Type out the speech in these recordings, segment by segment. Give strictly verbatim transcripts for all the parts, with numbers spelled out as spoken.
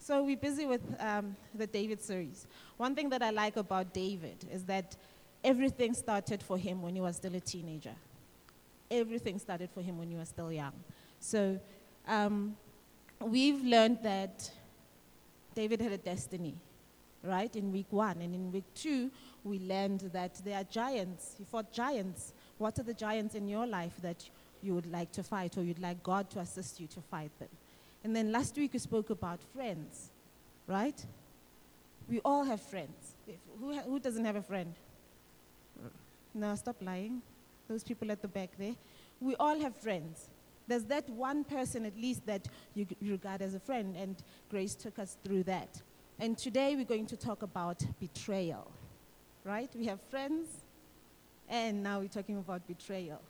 So we're busy with um, the David series. One thing that I like about David is that everything started for him when he was still a teenager. Everything started for him when he was still young. So um, we've learned that David had a destiny, right, in week one. And in week two, we learned that there are giants. He fought giants. What are the giants in your life that you would like to fight, or you'd like God to assist you to fight them? And then last week we spoke about friends, right? We all have friends. If, who, ha- who doesn't have a friend? No, stop lying. Those people at the back there. We all have friends. There's that one person at least that you, g- you regard as a friend, and Grace took us through that. And today we're going to talk about betrayal, right? We have friends, and now we're talking about betrayal.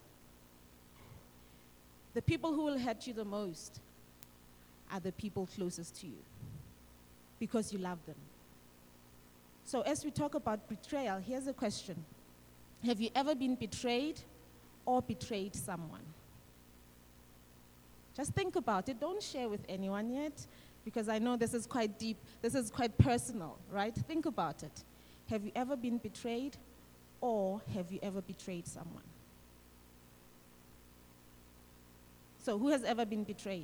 The people who will hurt you the most are the people closest to you because you love them. So as we talk about betrayal, here's a question. Have you ever been betrayed or betrayed someone? Just think about it. Don't share with anyone yet, because I know this is quite deep. This is quite personal, right? Think about it. Have you ever been betrayed or have you ever betrayed someone? So who has ever been betrayed?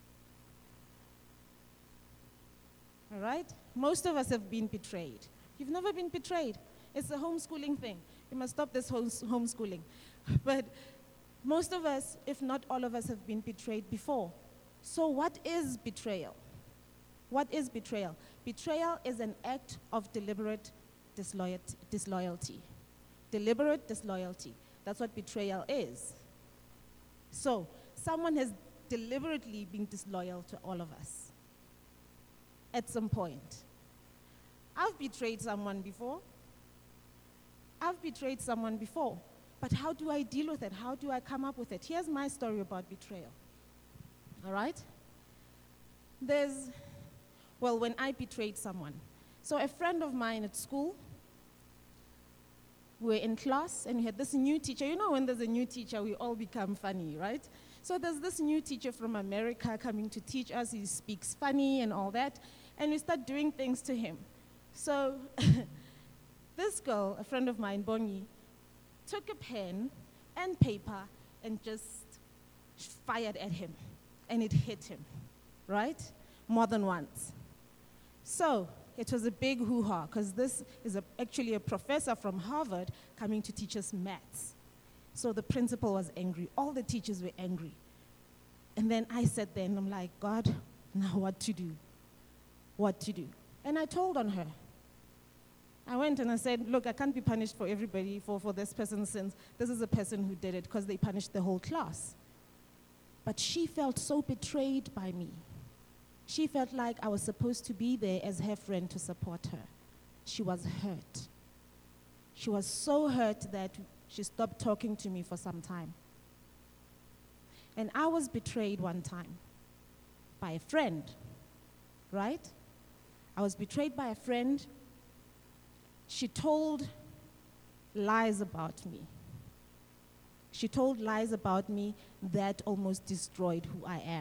All right? Most of us have been betrayed. You've never been betrayed. It's a homeschooling thing. You must stop this homes- homeschooling. But most of us, if not all of us, have been betrayed before. So what is betrayal? What is betrayal? Betrayal is an act of deliberate disloyalty. disloyalty. Deliberate disloyalty. That's what betrayal is. So someone has deliberately been disloyal to all of us at some point. I've betrayed someone before. I've betrayed someone before. But how do I deal with it? How do I come up with it? Here's my story about betrayal. All right? There's, well, when I betrayed someone. So a friend of mine at school, we were in class, and we had this new teacher. You know, when there's a new teacher, we all become funny, right? So there's this new teacher from America coming to teach us. He speaks funny and all that. And we start doing things to him. So this girl, a friend of mine, Bongi, took a pen and paper and just fired at him. And it hit him, right? More than once. So it was a big hoo-ha, because this is a, actually a professor from Harvard coming to teach us maths. So the principal was angry. All the teachers were angry. And then I sat there and I'm like, God, now what to do? What to do? And I told on her. I went and I said, look, I can't be punished for everybody for, for this person's sins. This is a person who did it because they punished the whole class. But she felt so betrayed by me. She felt like I was supposed to be there as her friend to support her. She was hurt. She was so hurt that she stopped talking to me for some time. And I was betrayed one time by a friend, right? I was betrayed by a friend. She told lies about me. She told lies about me that almost destroyed who I am.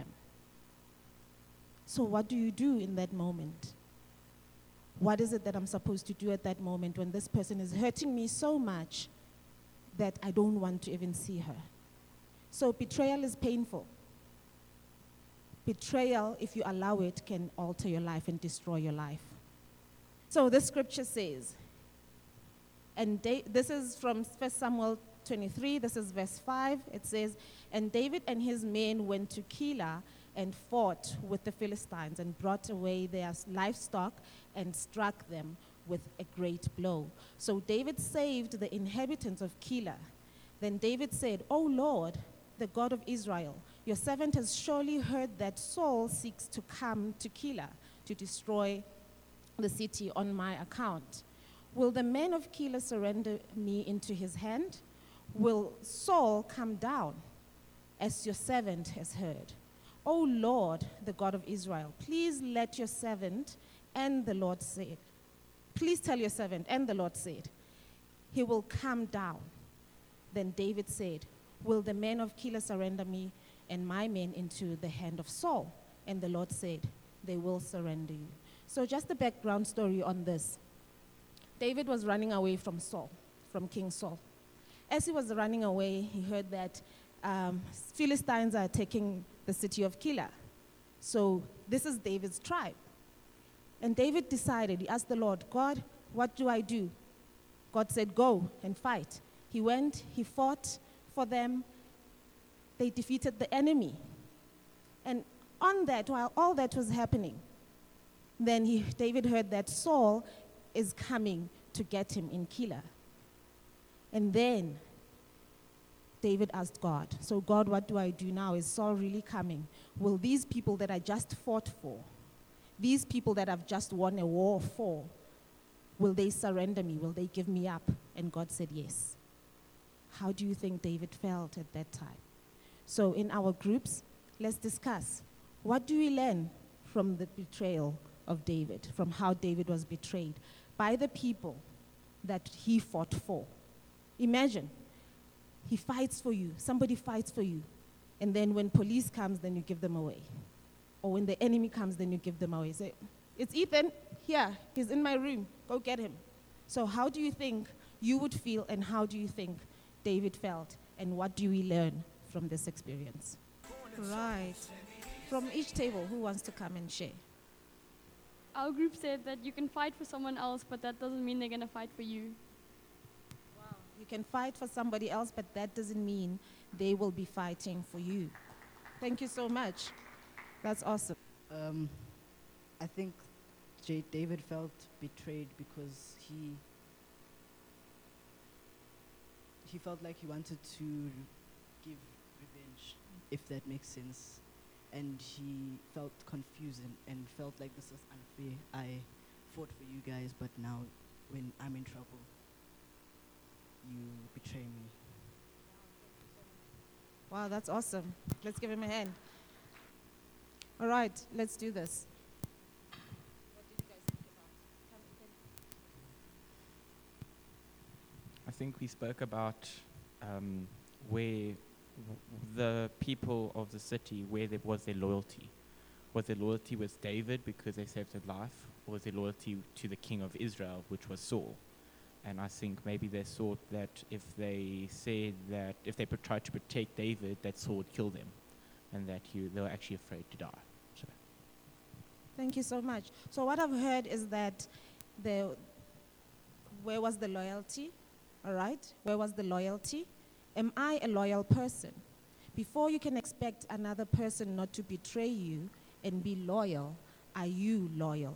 So what do you do in that moment? What is it that I'm supposed to do at that moment when this person is hurting me so much that I don't want to even see her? So betrayal is painful. Betrayal, if you allow it, can alter your life and destroy your life. So the scripture says, and da- this is from First Samuel twenty-three, this is verse five. It says, and David and his men went to Keilah and fought with the Philistines and brought away their livestock and struck them with a great blow. So David saved the inhabitants of Keilah. Then David said, O Lord, the God of Israel, your servant has surely heard that Saul seeks to come to Keilah to destroy the city on my account. Will the men of Keilah surrender me into his hand? Will Saul come down, as your servant has heard? O Lord, the God of Israel, please let your servant and the Lord say, please tell your servant, and the Lord said, he will come down. Then David said, will the men of Keilah surrender me and my men into the hand of Saul? And the Lord said, they will surrender you. So just the background story on this. David was running away from Saul, from King Saul. As he was running away, he heard that um, Philistines are taking the city of Keilah. So this is David's tribe. And David decided, he asked the Lord, God, what do I do? God said, go and fight. He went, he fought for them. They defeated the enemy. And on that, while all that was happening, then he, David heard that Saul is coming to get him in Keilah. And then David asked God, so God, what do I do now? Is Saul really coming? Will these people that I just fought for, these people that I've just won a war for, will they surrender me? Will they give me up? And God said yes. How do you think David felt at that time? So in our groups, let's discuss. What do we learn from the betrayal of David, from how David was betrayed by the people that he fought for? Imagine, he fights for you, somebody fights for you, and then when police comes, then you give them away. Or when the enemy comes, then you give them away. Say, it's Ethan, here, he's in my room, go get him. So how do you think you would feel, and how do you think David felt, and what do we learn from this experience? Right. From each table, who wants to come and share? Our group said that you can fight for someone else, but that doesn't mean they're going to fight for you. Wow. You can fight for somebody else, but that doesn't mean they will be fighting for you. Thank you so much. That's awesome. Um, I think J- David felt betrayed because he he felt like he wanted to give revenge, if that makes sense. And he felt confused and, and felt like this is unfair. I fought for you guys, but now when I'm in trouble, you betray me. Wow, that's awesome. Let's give him a hand. All right, let's do this. What did you guys think about? I think we spoke about um, where w- the people of the city, where there was their loyalty. Was their loyalty with David because they saved his life, or was their loyalty to the king of Israel, which was Saul? And I think maybe they thought that if they said that, if they pr- tried to protect David, that Saul would kill them, and that he, they were actually afraid to die. So. Thank you so much. So what I've heard is that the, where was the loyalty? All right, where was the loyalty? Am I a loyal person? Before you can expect another person not to betray you and be loyal, are you loyal?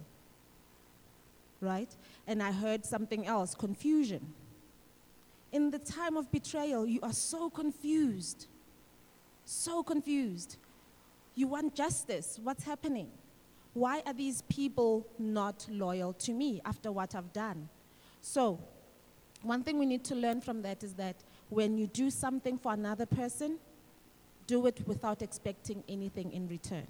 Right? And I heard something else, confusion. In the time of betrayal, you are so confused. So confused. You want justice. What's happening? Why are these people not loyal to me after what I've done? So, one thing we need to learn from that is that when you do something for another person, do it without expecting anything in return.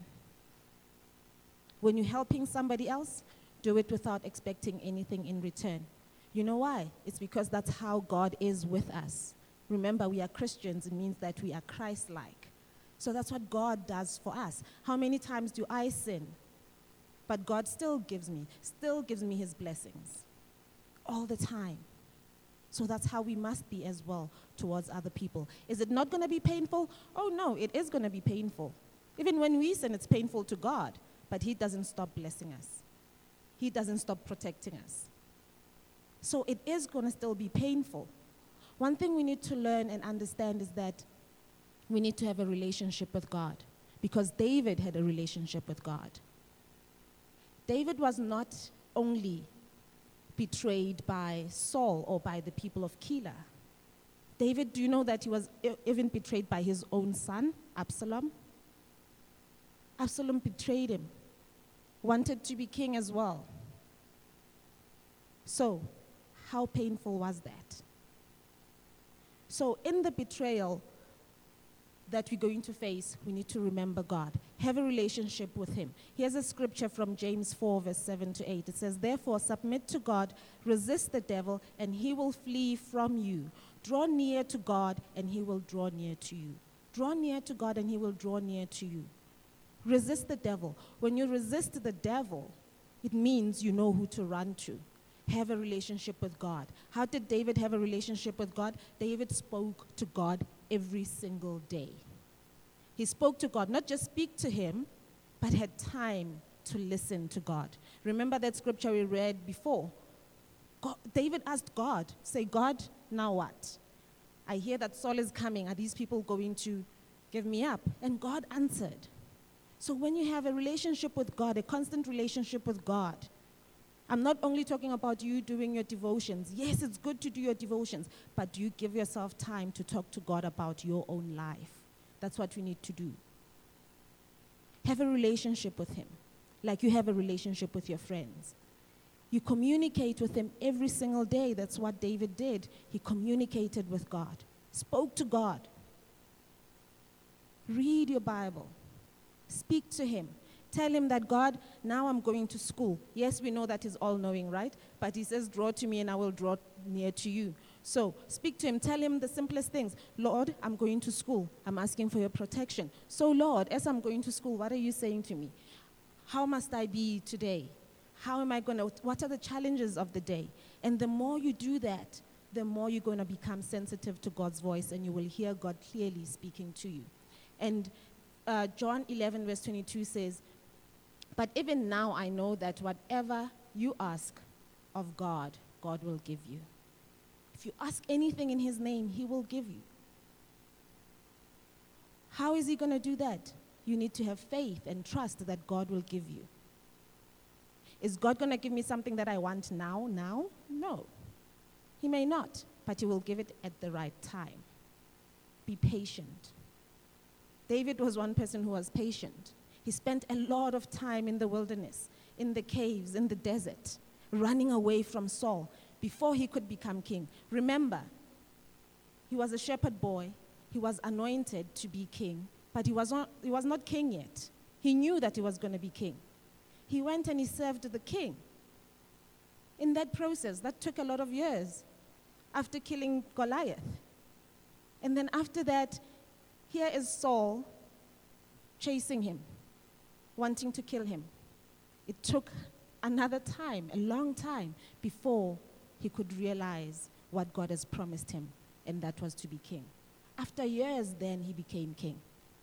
When you're helping somebody else, do it without expecting anything in return. You know why? It's because that's how God is with us. Remember, we are Christians. It means that we are Christ-like. So that's what God does for us. How many times do I sin? But God still gives me, still gives me his blessings. All the time. So that's how we must be as well towards other people. Is it not going to be painful? Oh, no, it is going to be painful. Even when we sin, it's painful to God. But he doesn't stop blessing us. He doesn't stop protecting us. So it is going to still be painful. One thing we need to learn and understand is that we need to have a relationship with God. Because David had a relationship with God. David was not only betrayed by Saul or by the people of Keilah. David, do you know that he was e- even betrayed by his own son, Absalom? Absalom betrayed him, wanted to be king as well. So, how painful was that? So, in the betrayal that we're going to face, we need to remember God. Have a relationship with him. Here's a scripture from James four, verse seven to eight. It says, therefore, submit to God, resist the devil, and he will flee from you. Draw near to God, and he will draw near to you. Draw near to God, and he will draw near to you. Resist the devil. When you resist the devil, it means you know who to run to. Have a relationship with God. How did David have a relationship with God? David spoke to God every single day. He spoke to God, not just speak to him, but had time to listen to God. Remember that scripture we read before? God, David asked God, say, God, now what? I hear that Saul is coming. Are these people going to give me up? And God answered. So when you have a relationship with God, a constant relationship with God, I'm not only talking about you doing your devotions. Yes, it's good to do your devotions, but do you give yourself time to talk to God about your own life? That's what we need to do. Have a relationship with him, like you have a relationship with your friends. You communicate with him every single day. That's what David did. He communicated with God, spoke to God. Read your Bible. Speak to him. Tell him that, God, now I'm going to school. Yes, we know that he's all-knowing, right? But he says, draw to me and I will draw near to you. So speak to him. Tell him the simplest things. Lord, I'm going to school. I'm asking for your protection. So, Lord, as I'm going to school, what are you saying to me? How must I be today? How am I going to, what are the challenges of the day? And the more you do that, the more you're going to become sensitive to God's voice and you will hear God clearly speaking to you. And uh, John eleven verse twenty-two says, but even now I know that whatever you ask of God, God will give you. If you ask anything in his name, he will give you. How is he going to do that? You need to have faith and trust that God will give you. Is God going to give me something that I want now, now? No. He may not, but he will give it at the right time. Be patient. David was one person who was patient. He spent a lot of time in the wilderness, in the caves, in the desert, running away from Saul before he could become king. Remember, he was a shepherd boy. He was anointed to be king, but he was not, he was not king yet. He knew that he was going to be king. He went and he served the king. In that process, that took a lot of years after killing Goliath. And then after that, here is Saul chasing him, wanting to kill him. It took another time, a long time, before he could realize what God has promised him, and that was to be king. After years, then he became king.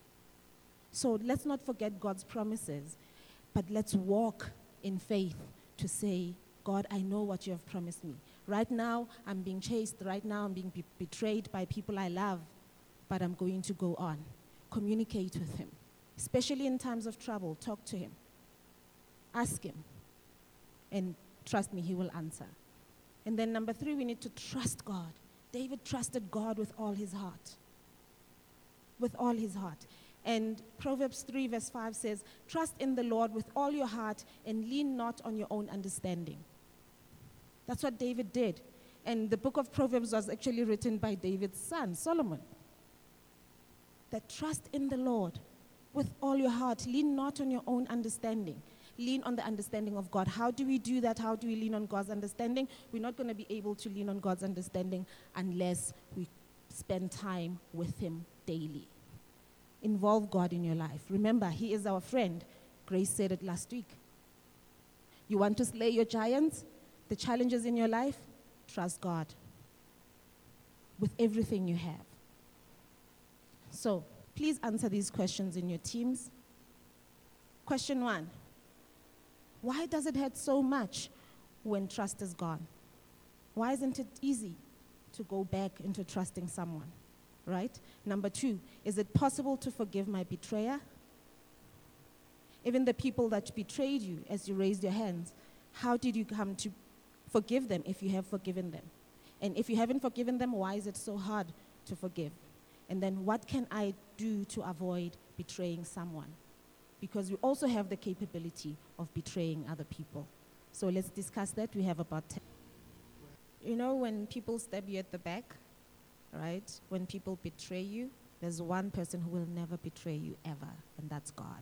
So let's not forget God's promises, but let's walk in faith to say, God, I know what you have promised me. Right now, I'm being chased. Right now, I'm being be- betrayed by people I love, but I'm going to go on. Communicate with him. Especially in times of trouble, talk to him. Ask him. And trust me, he will answer. And then number three, we need to trust God. David trusted God with all his heart. With all his heart. And Proverbs three verse five says, trust in the Lord with all your heart and lean not on your own understanding. That's what David did. And the book of Proverbs was actually written by David's son, Solomon. That trust in the Lord with all your heart. Lean not on your own understanding. Lean on the understanding of God. How do we do that? How do we lean on God's understanding? We're not going to be able to lean on God's understanding unless we spend time with him daily. Involve God in your life. Remember, he is our friend. Grace said it last week. You want to slay your giants, the challenges in your life? Trust God with everything you have. So, please answer these questions in your teams. Question one. Why does it hurt so much when trust is gone? Why isn't it easy to go back into trusting someone, right? Number two, is it possible to forgive my betrayer? Even the people that betrayed you as you raised your hands, how did you come to forgive them if you have forgiven them? And if you haven't forgiven them, why is it so hard to forgive? And then what can I do to avoid betraying someone? Because we also have the capability of betraying other people. So let's discuss that. We have about ten. You know, when people stab you at the back, right? When people betray you, there's one person who will never betray you ever, and that's God.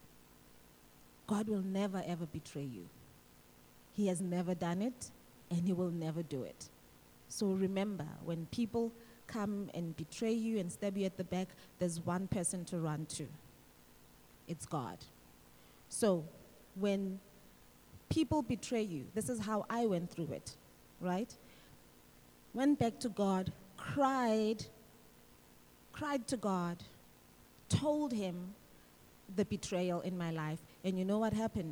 God will never, ever betray you. He has never done it, and he will never do it. So remember, when people come and betray you and stab you at the back, there's one person to run to. it's God. So when people betray you, this is how I went through it, right? Went back to God, cried, cried to God, told him the betrayal in my life. And you know what happened?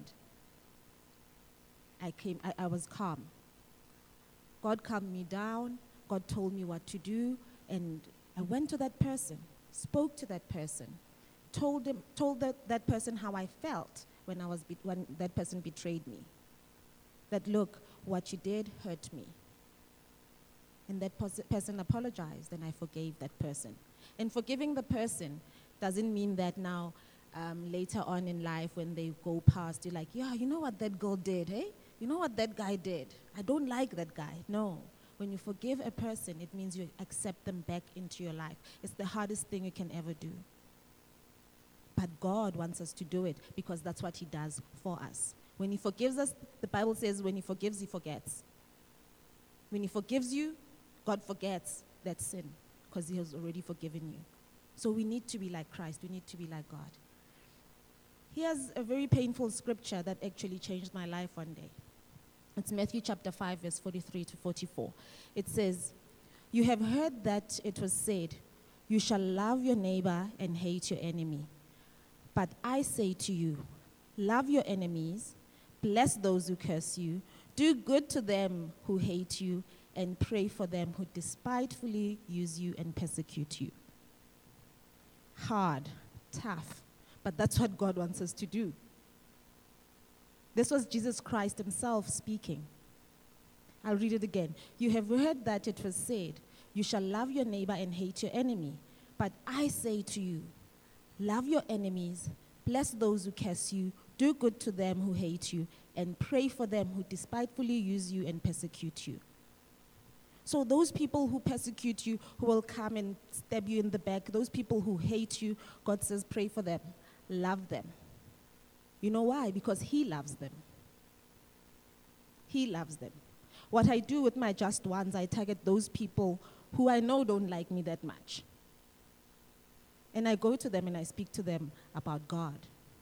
I came, I, I was calm. God calmed me down. God told me what to do. And I went to that person, spoke to that person, told him, told that, that person how I felt when I was be- when that person betrayed me. That, look, what you did hurt me. And that pos- person apologized, and I forgave that person. And forgiving the person doesn't mean that now, um, later on in life, when they go past, you're like, yeah, you know what that girl did, eh? You know what that guy did? I don't like that guy. No. When you forgive a person, it means you accept them back into your life. It's the hardest thing you can ever do. But God wants us to do it because that's what he does for us. When he forgives us, the Bible says when he forgives, he forgets. When he forgives you, God forgets that sin because he has already forgiven you. So we need to be like Christ. We need to be like God. Here's a very painful scripture that actually changed my life one day. It's Matthew chapter five, verse forty-three to forty-four. It says, "You have heard that it was said, 'You shall love your neighbor and hate your enemy.' But I say to you, love your enemies, bless those who curse you, do good to them who hate you, and pray for them who despitefully use you and persecute you." Hard, tough, but that's what God wants us to do. This was Jesus Christ himself speaking. I'll read it again. "You have heard that it was said, 'You shall love your neighbor and hate your enemy.' But I say to you, love your enemies, bless those who curse you, do good to them who hate you, and pray for them who despitefully use you and persecute you." So those people who persecute you, who will come and stab you in the back, those people who hate you, God says pray for them, love them. You know why? Because he loves them. He loves them. What I do with my just ones, I target those people who I know don't like me that much. And I go to them and I speak to them about God.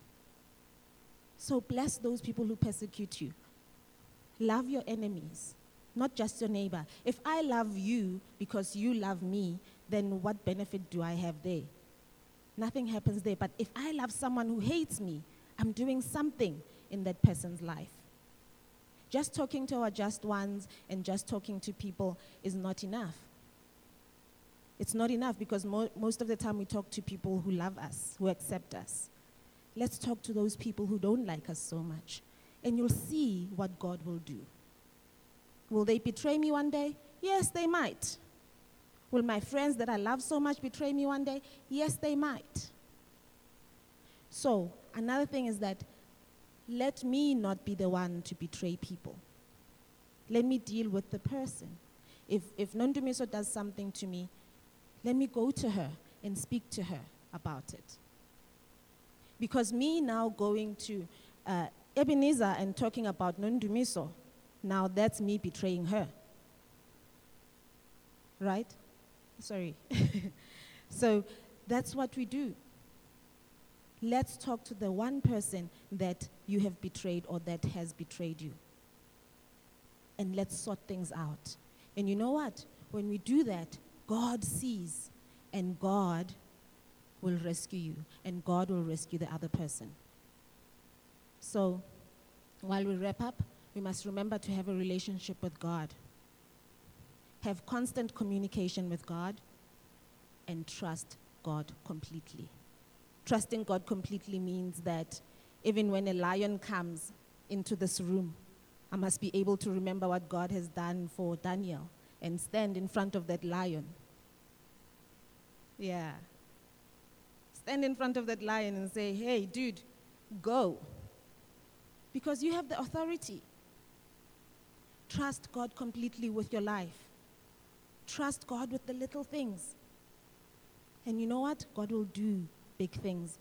So bless those people who persecute you. Love your enemies, not just your neighbor. If I love you because you love me, then what benefit do I have there? Nothing happens there. But if I love someone who hates me, I'm doing something in that person's life. Just talking to our just ones and just talking to people is not enough. It's not enough because mo- most of the time we talk to people who love us, who accept us. Let's talk to those people who don't like us so much, and you'll see what God will do. Will they betray me one day? Yes, they might. Will my friends that I love so much betray me one day? Yes, they might. So, another thing is that let me not be the one to betray people. Let me deal with the person. If, if Nondumiso does something to me, let me go to her and speak to her about it. Because me now going to uh, Ebenezer and talking about Nondumiso, now that's me betraying her. Right? Sorry. So that's what we do. Let's talk to the one person that you have betrayed or that has betrayed you. And let's sort things out. And you know what? When we do that, God sees and God will rescue you and God will rescue the other person. So while we wrap up, we must remember to have a relationship with God. Have constant communication with God and trust God completely. Trusting God completely means that even when a lion comes into this room, I must be able to remember what God has done for Daniel and stand in front of that lion. Yeah. Stand in front of that lion and say, hey, dude, go. Because you have the authority. Trust God completely with your life. Trust God with the little things. And you know what? God will do big things